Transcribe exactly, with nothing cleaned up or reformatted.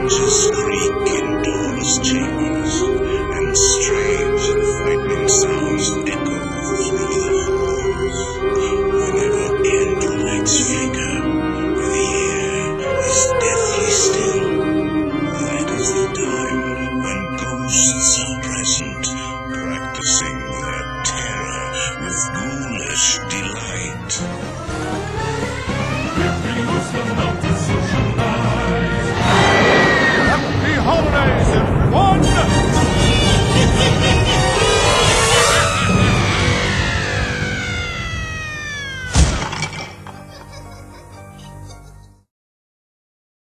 Hinges creak in doors' chambers, and strange and frightening sounds echo through the halls. Whenever candlelights flicker, the air is deathly still. That is the time when ghosts